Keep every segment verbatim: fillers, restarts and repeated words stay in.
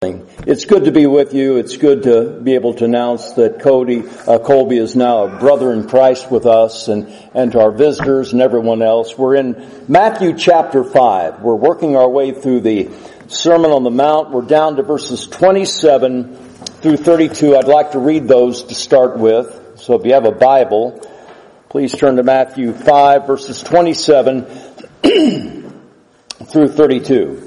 It's good to be with you. It's good to be able to announce that Cody, uh, Colby is now a brother in Christ with us, and, and to our visitors and everyone else. We're in Matthew chapter five. We're working our way through the Sermon on the Mount. We're down to verses twenty-seven through thirty-two. I'd like to read those to start with. So if you have a Bible, please turn to Matthew five, verses twenty-seven through thirty-two.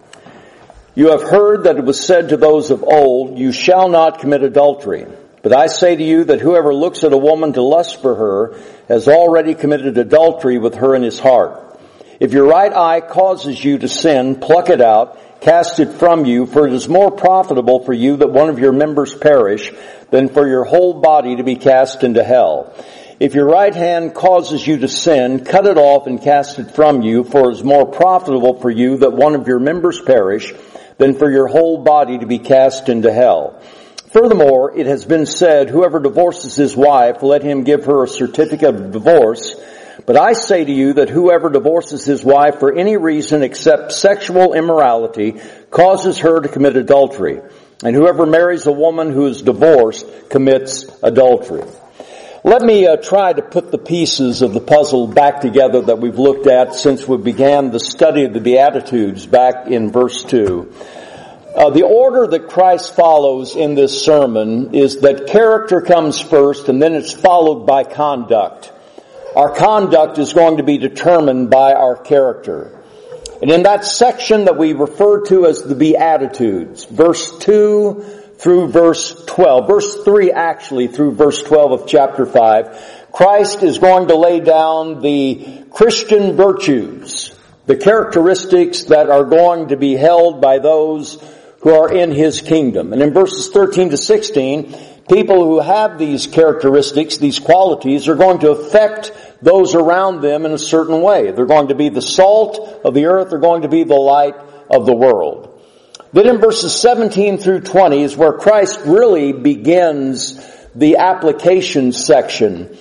You have heard that it was said to those of old, you shall not commit adultery. But I say to you that whoever looks at a woman to lust for her has already committed adultery with her in his heart. If your right eye causes you to sin, pluck it out, cast it from you, for it is more profitable for you that one of your members perish than for your whole body to be cast into hell. If your right hand causes you to sin, cut it off and cast it from you, for it is more profitable for you that one of your members perish than for your whole body to be cast into hell. Furthermore, it has been said, whoever divorces his wife, let him give her a certificate of divorce. But I say to you that whoever divorces his wife for any reason except sexual immorality causes her to commit adultery. And whoever marries a woman who is divorced commits adultery. Let me uh, try to put the pieces of the puzzle back together that we've looked at since we began the study of the Beatitudes back in verse two. Uh, the order that Christ follows in this sermon is that character comes first and then it's followed by conduct. Our conduct is going to be determined by our character. And in that section that we refer to as the Beatitudes, verse two through verse twelve, verse three actually through verse twelve of chapter five, Christ is going to lay down the Christian virtues, the characteristics that are going to be held by those who are in His kingdom. And in verses thirteen to sixteen, people who have these characteristics, these qualities, are going to affect those around them in a certain way. They're going to be the salt of the earth. They're going to be the light of the world. Then in verses seventeen through twenty is where Christ really begins the application section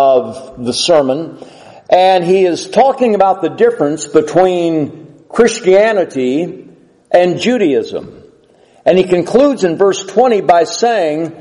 of the sermon. And He is talking about the difference between Christianity and Judaism. And He concludes in verse twenty by saying,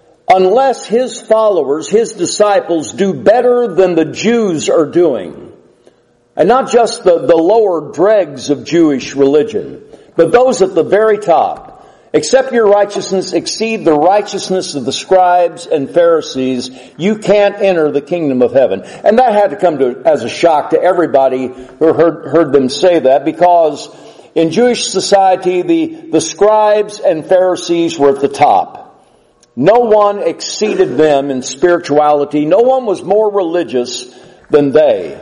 unless His followers, His disciples, do better than the Jews are doing, and not just the, the lower dregs of Jewish religion, but those at the very top, except your righteousness exceed the righteousness of the scribes and Pharisees, you can't enter the kingdom of heaven. And that had to come to, as a shock to everybody who heard, heard them say that, because in Jewish society, the, the scribes and Pharisees were at the top. No one exceeded them in spirituality. No one was more religious than they.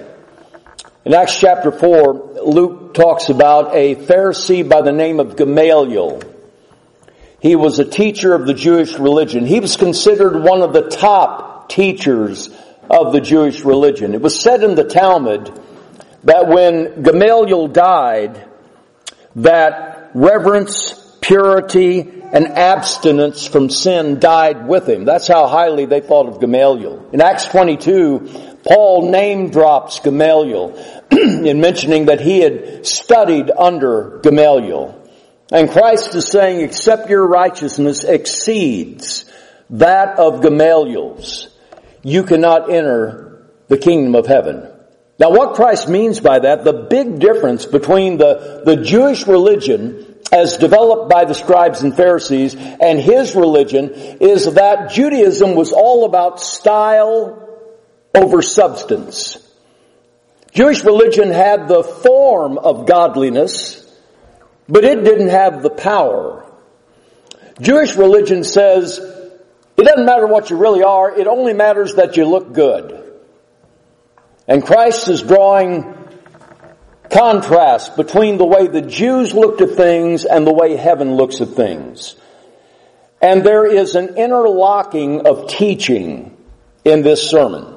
In Acts chapter four, Luke talks about a Pharisee by the name of Gamaliel. He was a teacher of the Jewish religion. He was considered one of the top teachers of the Jewish religion. It was said in the Talmud that when Gamaliel died, that reverence, purity, and abstinence from sin died with him. That's how highly they thought of Gamaliel. In Acts twenty-two, Paul name drops Gamaliel in mentioning that he had studied under Gamaliel. And Christ is saying, except your righteousness exceeds that of Gamaliel's, you cannot enter the kingdom of heaven. Now what Christ means by that, the big difference between the, the Jewish religion as developed by the scribes and Pharisees and His religion, is that Judaism was all about style over substance. Jewish religion had the form of godliness, but it didn't have the power. Jewish religion says, it doesn't matter what you really are, it only matters that you look good. And Christ is drawing contrast between the way the Jews looked at things and the way heaven looks at things. And there is an interlocking of teaching in this sermon.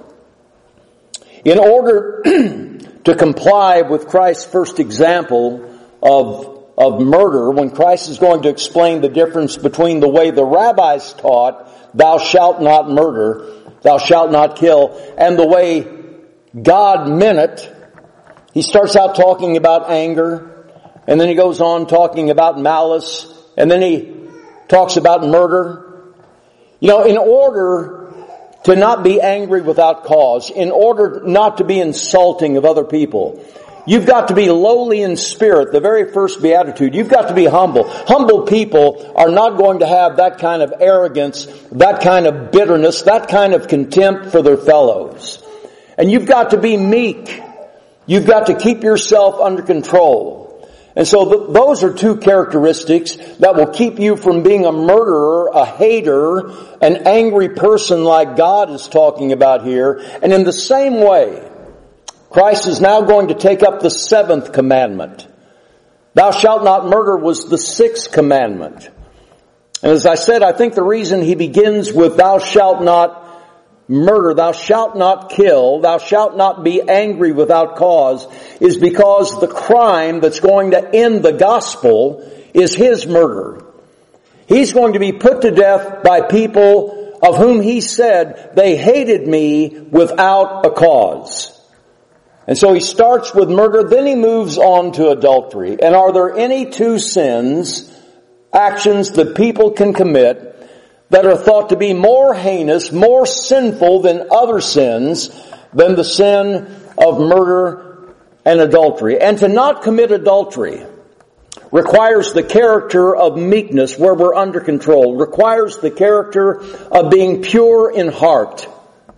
In order to comply with Christ's first example of, of murder, when Christ is going to explain the difference between the way the rabbis taught, thou shalt not murder, thou shalt not kill, and the way God meant it, He starts out talking about anger, and then He goes on talking about malice And then he talks about murder. You know, in order to not be angry without cause, in order not to be insulting of other people, you've got to be lowly in spirit, the very first beatitude. You've got to be humble. Humble people are not going to have that kind of arrogance, that kind of bitterness, that kind of contempt for their fellows. And you've got to be meek. You've got to keep yourself under control. And so th- those are two characteristics that will keep you from being a murderer, a hater, an angry person like God is talking about here. And in the same way, Christ is now going to take up the seventh commandment. Thou shalt not murder was the sixth commandment. And as I said, I think the reason he begins with thou shalt not murder, thou shalt not kill, thou shalt not be angry without cause, is because the crime that's going to end the gospel is his murder. He's going to be put to death by people of whom he said they hated me without a cause. And so he starts with murder, then he moves on to adultery. And are there any two sins, actions that people can commit that are thought to be more heinous, more sinful than other sins, than the sin of murder and adultery? And to not commit adultery requires the character of meekness where we're under control, requires the character of being pure in heart.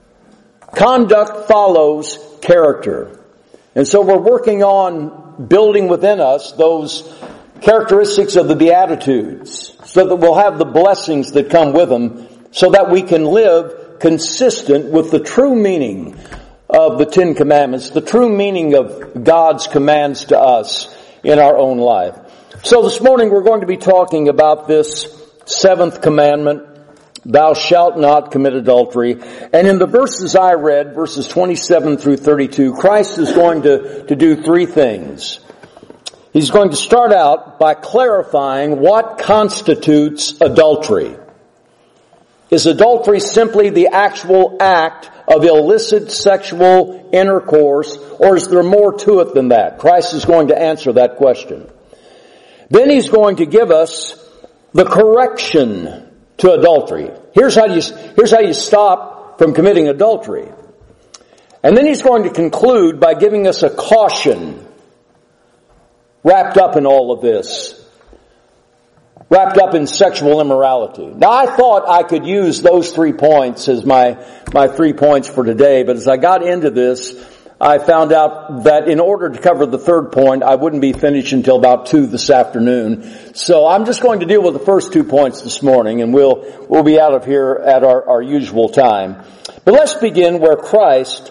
Conduct follows character. And so we're working on building within us those characteristics of the Beatitudes so that we'll have the blessings that come with them so that we can live consistent with the true meaning of the Ten Commandments, the true meaning of God's commands to us in our own life. So this morning we're going to be talking about this seventh commandment, thou shalt not commit adultery. And in the verses I read, verses twenty-seven through thirty-two, Christ is going to, to do three things. He's going to start out by clarifying what constitutes adultery. Is adultery simply the actual act of illicit sexual intercourse, or is there more to it than that? Christ is going to answer that question. Then he's going to give us the correction to adultery. Here's how you, here's how you stop from committing adultery. And then he's going to conclude by giving us a caution wrapped up in all of this, wrapped up in sexual immorality. Now I thought I could use those three points as my, my three points for today, but as I got into this, I found out that in order to cover the third point, I wouldn't be finished until about two this afternoon. So I'm just going to deal with the first two points this morning, and we'll, we'll be out of here at our, our usual time. But let's begin where Christ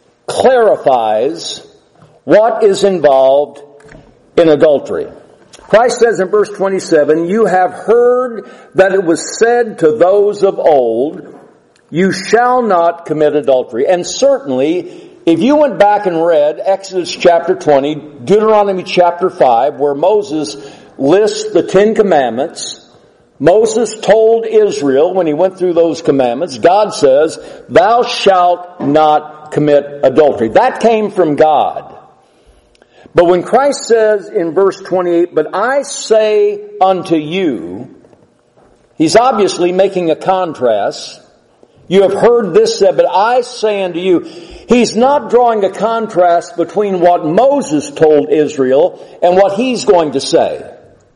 clarifies what is involved in adultery. Christ says in verse twenty-seven, you have heard that it was said to those of old, you shall not commit adultery. And certainly, if you went back and read Exodus chapter twenty, Deuteronomy chapter five, where Moses lists the Ten Commandments, Moses told Israel when he went through those commandments, God says, thou shalt not commit adultery. That came from God. But when Christ says in verse twenty-eight, but I say unto you, he's obviously making a contrast. You have heard this said, but I say unto you. He's not drawing a contrast between what Moses told Israel and what he's going to say.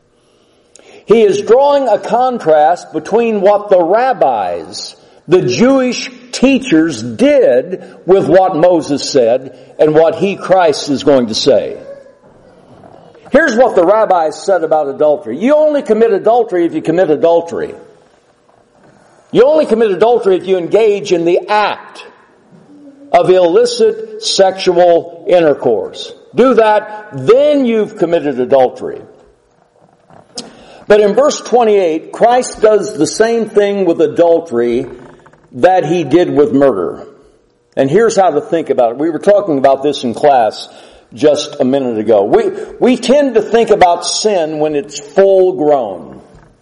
He is drawing a contrast between what the rabbis, the Jewish teachers, did with what Moses said and what he, Christ, is going to say. Here's what the rabbis said about adultery. You only commit adultery if you commit adultery. You only commit adultery if you engage in the act of illicit sexual intercourse. Do that, then you've committed adultery. But in verse twenty-eight, Christ does the same thing with adultery that he did with murder. And here's how to think about it. We were talking about this in class just a minute ago. We, we tend to think about sin when it's full grown.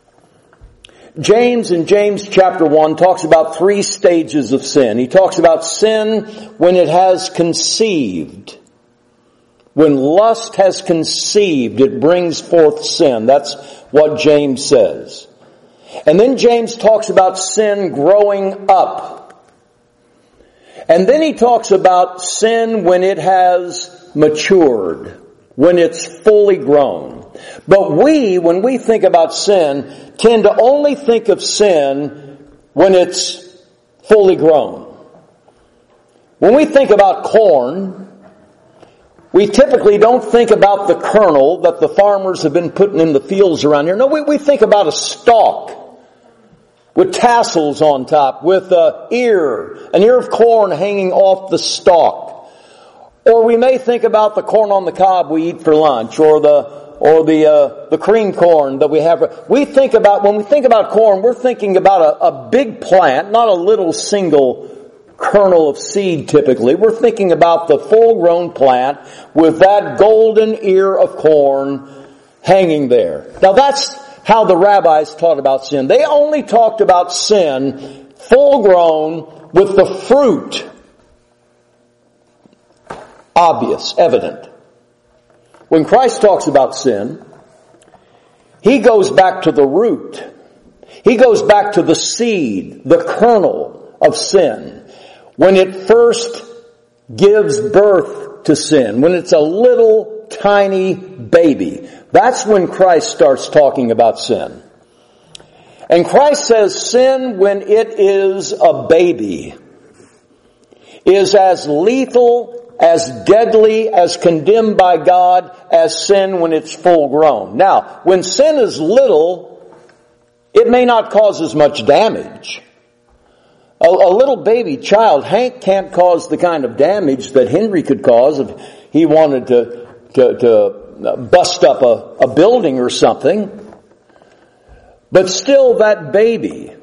James in James chapter one talks about three stages of sin. He talks about sin when it has conceived. when lust has conceived, it brings forth sin. That's what James says. And then James talks about sin growing up. And then he talks about sin when it has matured, when it's fully grown. But we, when we think about sin, tend to only think of sin when it's fully grown. When we think about corn, we typically don't think about the kernel that the farmers have been putting in the fields around here. No, we, we think about a stalk with tassels on top, with an ear, an ear of corn hanging off the stalk. Or we may think about the corn on the cob we eat for lunch, or the or the uh, the cream corn that we have. We think about, when we think about corn, we're thinking about a, a big plant, not a little single kernel of seed typically. We're thinking about the full-grown plant with that golden ear of corn hanging there. Now that's how the rabbis taught about sin. They only talked about sin full-grown with the fruit obvious, evident. When Christ talks about sin, He goes back to the root. He goes back to the seed, the kernel of sin. When it first gives birth to sin, when it's a little tiny baby, that's when Christ starts talking about sin. And Christ says sin, when it is a baby, is as lethal, as deadly, as condemned by God as sin when it's full grown. Now, when sin is little, it may not cause as much damage. A, a little baby child, Hank, can't cause the kind of damage that Henry could cause if he wanted to, to, to bust up a, a building or something. But still, that baby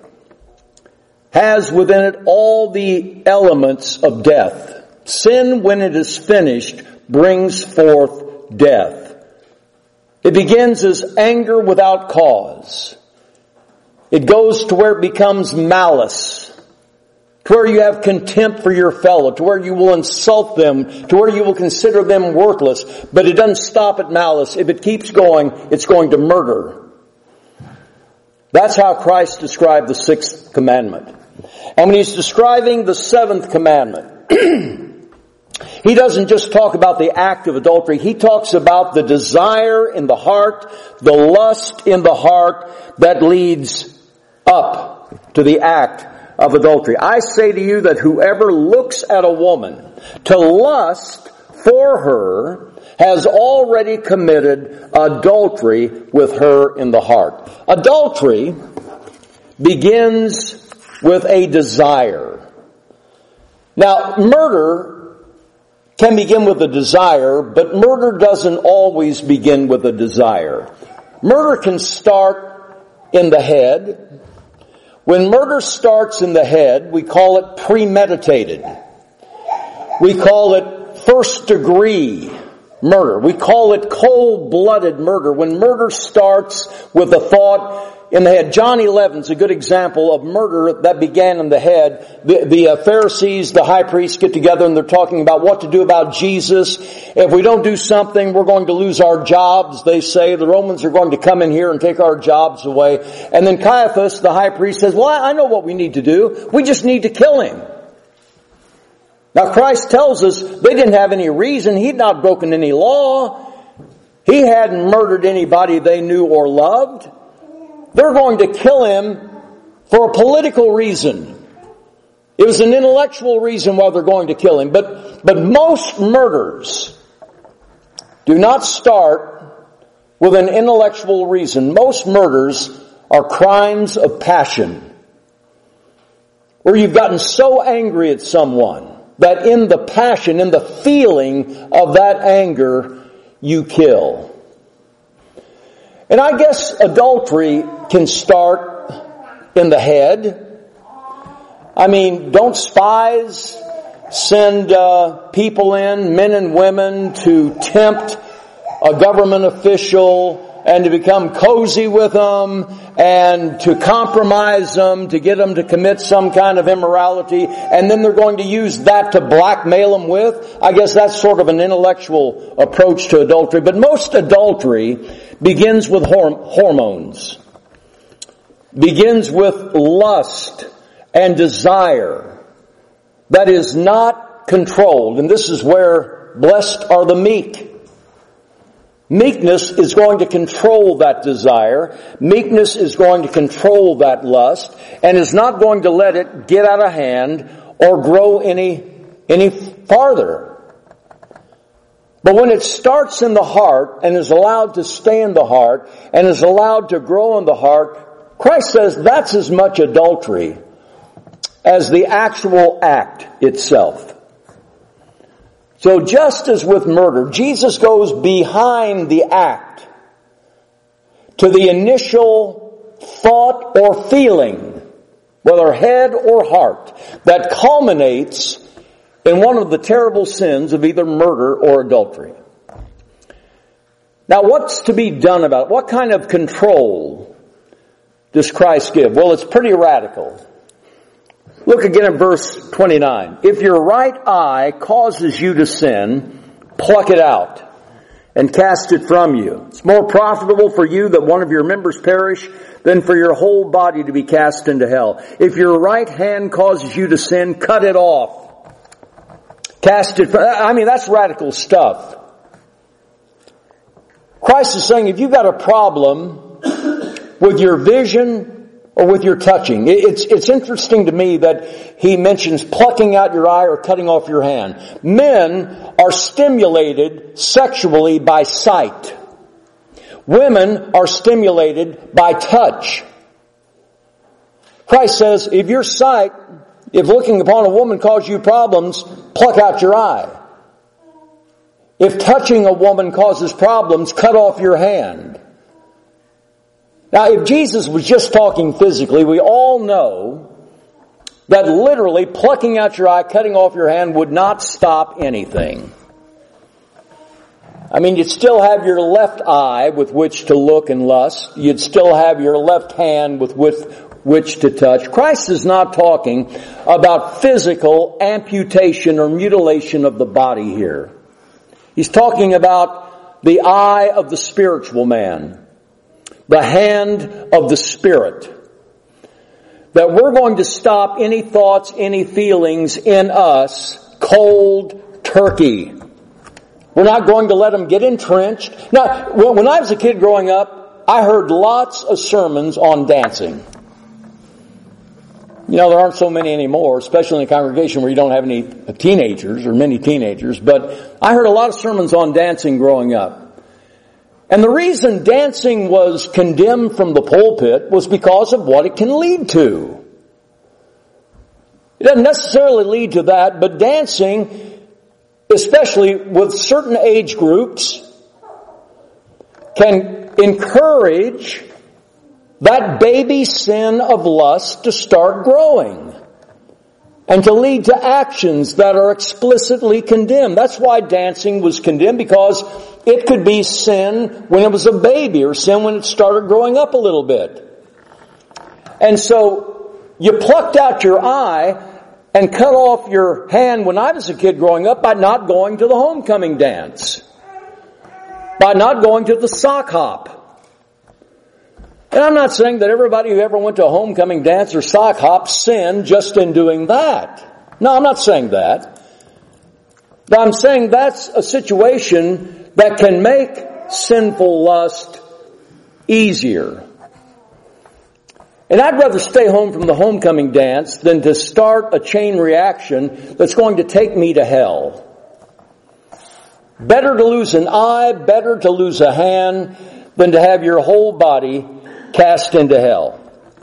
has within it all the elements of death. Sin, when it is finished, brings forth death. It begins as anger without cause. It goes to where it becomes malice, to where you have contempt for your fellow, to where you will insult them, to where you will consider them worthless. But it doesn't stop at malice. If it keeps going, it's going to murder. That's how Christ described the sixth commandment. And when He's describing the seventh commandment, He doesn't just talk about the act of adultery. He talks about the desire in the heart, the lust in the heart that leads up to the act of adultery. I say to you that whoever looks at a woman to lust for her has already committed adultery with her in the heart. Adultery begins with a desire. Now, murder can begin with a desire, but murder doesn't always begin with a desire. Murder can start in the head. When murder starts in the head, we call it premeditated. We call it first degree murder. We call it cold-blooded murder. When murder starts with a thought in the head. John eleven is a good example of murder that began in the head. The, the uh, Pharisees, the high priests get together and they're talking about what to do about Jesus. If we don't do something, we're going to lose our jobs, they say. The Romans are going to come in here and take our jobs away. And then Caiaphas, the high priest, says, well, I know what we need to do. We just need to kill him. Now Christ tells us they didn't have any reason. He'd not broken any law. He hadn't murdered anybody they knew or loved. They're going to kill him for a political reason. It was an intellectual reason why they're going to kill him. But, but most murders do not start with an intellectual reason. Most murders are crimes of passion, where you've gotten so angry at someone that in the passion, in the feeling of that anger, you kill. And I guess adultery can start in the head. I mean, don't spies send uh, people in, men and women, to tempt a government official and to become cozy with them and to compromise them, to get them to commit some kind of immorality, and then they're going to use that to blackmail them with. I guess that's sort of an intellectual approach to adultery. But most adultery begins with horm- hormones. Begins with lust and desire that is not controlled. And this is where blessed are the meek. Meekness is going to control that desire. Meekness is going to control that lust and is not going to let it get out of hand or grow any, any farther. But when it starts in the heart and is allowed to stay in the heart and is allowed to grow in the heart, Christ says that's as much adultery as the actual act itself. So just as with murder, Jesus goes behind the act to the initial thought or feeling, whether head or heart, that culminates in one of the terrible sins of either murder or adultery. Now what's to be done about it? What kind of control does Christ give? Well, it's pretty radical. Look again at verse twenty-nine. If your right eye causes you to sin, pluck it out and cast it from you. It's more profitable for you that one of your members perish than for your whole body to be cast into hell. If your right hand causes you to sin, cut it off. Cast it from, I mean, that's radical stuff. Christ is saying if you've got a problem with your vision or with your touching. It's, it's interesting to me that he mentions plucking out your eye or cutting off your hand. Men are stimulated sexually by sight. Women are stimulated by touch. Christ says, if your sight, if looking upon a woman causes you problems, pluck out your eye. If touching a woman causes problems, cut off your hand. Now, if Jesus was just talking physically, we all know that literally plucking out your eye, cutting off your hand would not stop anything. I mean, you'd still have your left eye with which to look and lust. You'd still have your left hand with which to touch. Christ is not talking about physical amputation or mutilation of the body here. He's talking about the eye of the spiritual man. The hand of the Spirit. That we're going to stop any thoughts, any feelings in us cold turkey. We're not going to let them get entrenched. Now, when I was a kid growing up, I heard lots of sermons on dancing. You know, there aren't so many anymore, especially in a congregation where you don't have any teenagers or many teenagers, but I heard a lot of sermons on dancing growing up. And the reason dancing was condemned from the pulpit was because of what it can lead to. It doesn't necessarily lead to that, but dancing, especially with certain age groups, can encourage that baby sin of lust to start growing and to lead to actions that are explicitly condemned. That's why dancing was condemned, because it could be sin when it was a baby or sin when it started growing up a little bit. And so you plucked out your eye and cut off your hand when I was a kid growing up by not going to the homecoming dance, by not going to the sock hop. And I'm not saying that everybody who ever went to a homecoming dance or sock hop sinned just in doing that. No, I'm not saying that. But I'm saying that's a situation that can make sinful lust easier. And I'd rather stay home from the homecoming dance than to start a chain reaction that's going to take me to hell. Better to lose an eye, better to lose a hand, than to have your whole body cast into hell.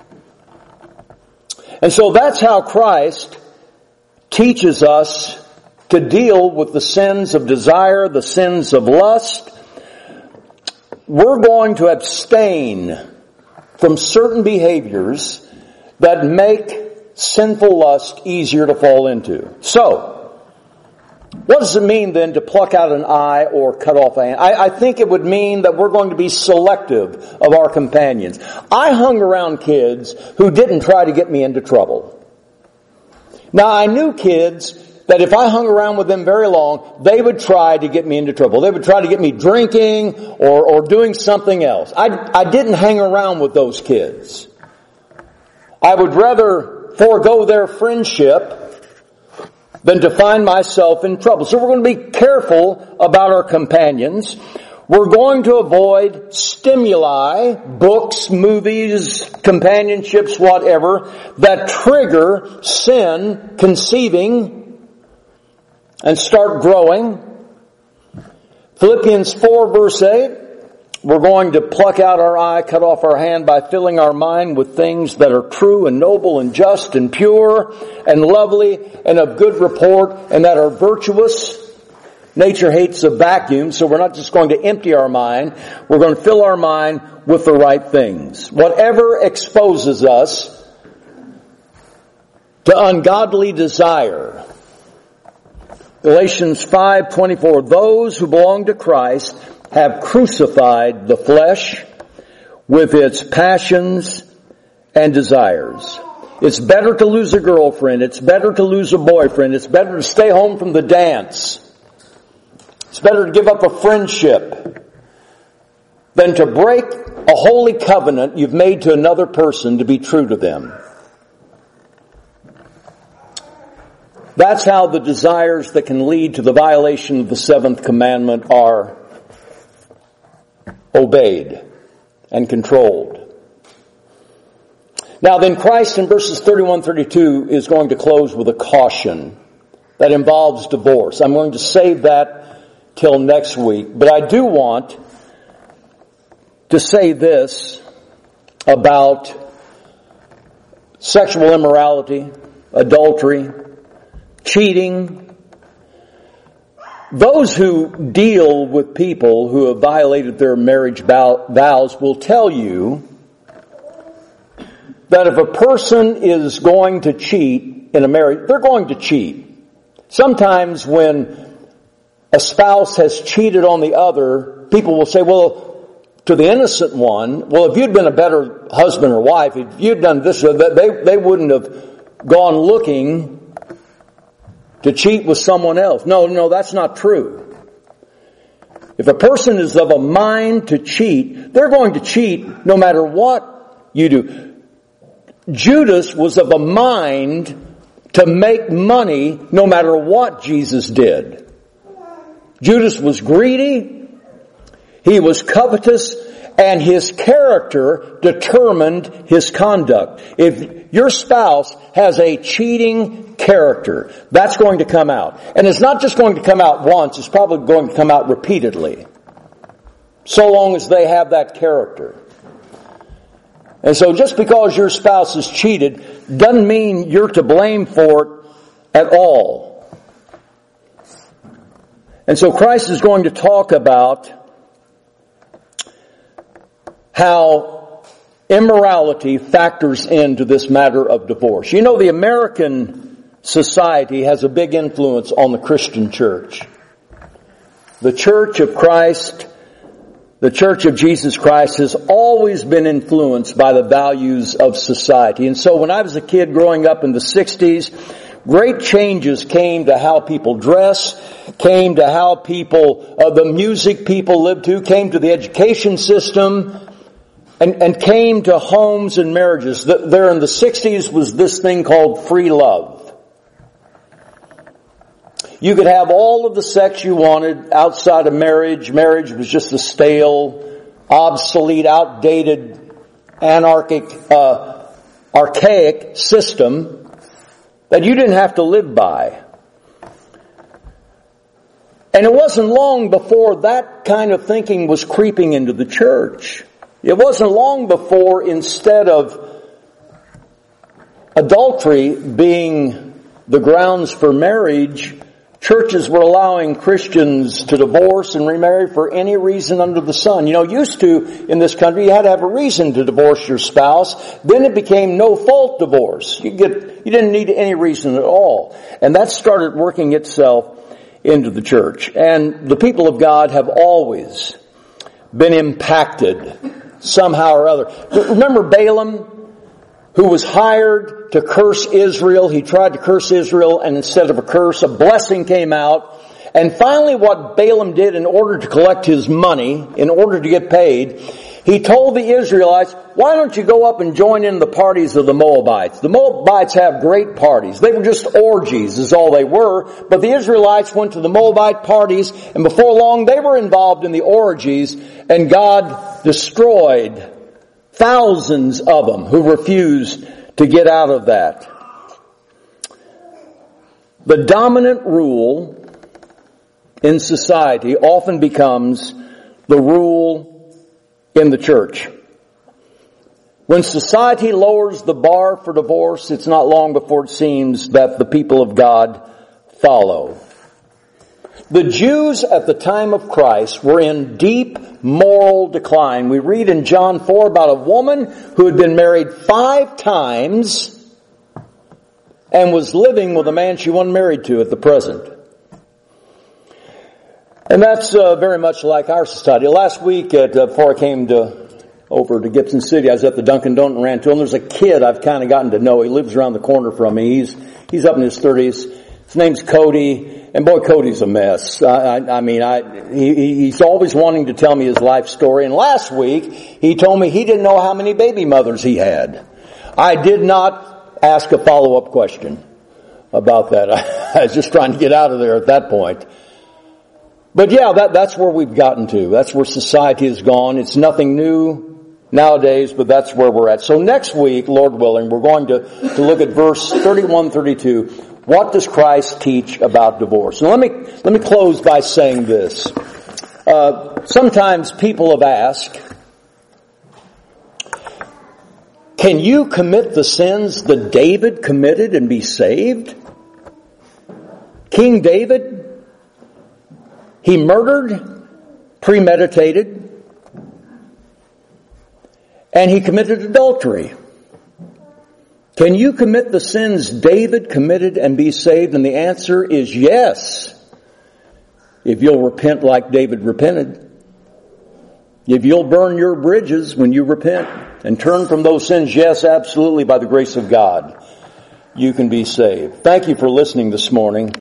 And so that's how Christ teaches us to deal with the sins of desire, the sins of lust. We're going to abstain from certain behaviors that make sinful lust easier to fall into. So, What does it mean then to pluck out an eye or cut off a hand? I, I think it would mean that we're going to be selective of our companions. I hung around kids who didn't try to get me into trouble. Now, I knew kids that if I hung around with them very long, they would try to get me into trouble. They would try to get me drinking or, or doing something else. I, I didn't hang around with those kids. I would rather forego their friendship than to find myself in trouble. So we're going to be careful about our companions. We're going to avoid stimuli, books, movies, companionships, whatever, that trigger sin conceiving and start growing. Philippians four verse eight, we're going to pluck out our eye, cut off our hand by filling our mind with things that are true and noble and just and pure and lovely and of good report and that are virtuous. Nature hates a vacuum, so we're not just going to empty our mind. We're going to fill our mind with the right things. Whatever exposes us to ungodly desire. Galatians five twenty-four, those who belong to Christ have crucified the flesh with its passions and desires. It's better to lose a girlfriend. It's better to lose a boyfriend. It's better to stay home from the dance. It's better to give up a friendship than to break a holy covenant you've made to another person to be true to them. That's how the desires that can lead to the violation of the seventh commandment are obeyed and controlled. Now then, Christ in verses thirty-one thirty-two is going to close with a caution that involves divorce. I'm going to save that till next week, but I do want to say this about sexual immorality, adultery, cheating. Those who deal with people who have violated their marriage vows will tell you that if a person is going to cheat in a marriage, they're going to cheat. Sometimes when a spouse has cheated on the other, people will say, well, to the innocent one, well, if you'd been a better husband or wife, if you'd done this, they, they wouldn't have gone looking to cheat with someone else. No, no, that's not true. If a person is of a mind to cheat, they're going to cheat no matter what you do. Judas was of a mind to make money no matter what Jesus did. Judas was greedy, he was covetous, and his character determined his conduct. If your spouse has a cheating character, that's going to come out. And it's not just going to come out once, it's probably going to come out repeatedly. So long as they have that character. And so just because your spouse is cheated doesn't mean you're to blame for it at all. And so Christ is going to talk about how immorality factors into this matter of divorce. You know, the American society has a big influence on the Christian church. The Church of Christ, the Church of Jesus Christ has always been influenced by the values of society. And so when I was a kid growing up in the sixties, great changes came to how people dress, came to how people, uh, the music people lived to, came to the education system, and, and came to homes and marriages. The, there in the sixties was this thing called free love. You could have all of the sex you wanted outside of marriage. Marriage was just a stale, obsolete, outdated, anarchic, uh, archaic system that you didn't have to live by. And it wasn't long before that kind of thinking was creeping into the church. It wasn't long before, instead of adultery being the grounds for marriage, churches were allowing Christians to divorce and remarry for any reason under the sun. You know, used to, in this country, you had to have a reason to divorce your spouse. Then it became no-fault divorce. You get, you didn't need any reason at all. And that started working itself into the church. And the people of God have always been impacted somehow or other. Remember Balaam, who was hired to curse Israel? He tried to curse Israel, and instead of a curse, a blessing came out. And finally what Balaam did in order to collect his money, in order to get paid, he told the Israelites, why don't you go up and join in the parties of the Moabites? The Moabites have great parties. They were just orgies is all they were. But the Israelites went to the Moabite parties, and before long they were involved in the orgies, and God destroyed thousands of them who refused to get out of that. The dominant rule in society often becomes the rule in the church. When society lowers the bar for divorce, it's not long before it seems that the people of God follow. The Jews at the time of Christ were in deep moral decline. We read in John four about a woman who had been married five times and was living with a man she wasn't married to at the present. And that's uh, very much like our society. Last week, at, uh, before I came to over to Gibson City, I was at the Dunkin' Donut and ran to him. There's a kid I've kind of gotten to know. He lives around the corner from me. He's he's up in his thirties. His name's Cody, and boy, Cody's a mess. I, I, I mean, I he, he's always wanting to tell me his life story. And last week, he told me he didn't know how many baby mothers he had. I did not ask a follow-up question about that. I, I was just trying to get out of there at that point. But yeah, that, that's where we've gotten to. That's where society has gone. It's nothing new nowadays, but that's where we're at. So next week, Lord willing, we're going to, to look at verse thirty-one, thirty-two. What does Christ teach about divorce? And let me, let me close by saying this. Uh, sometimes people have asked, can you commit the sins that David committed and be saved? King David, he murdered, premeditated, and he committed adultery. Can you commit the sins David committed and be saved? And the answer is yes. If you'll repent like David repented. If you'll burn your bridges when you repent and turn from those sins, yes, absolutely, by the grace of God, you can be saved. Thank you for listening this morning.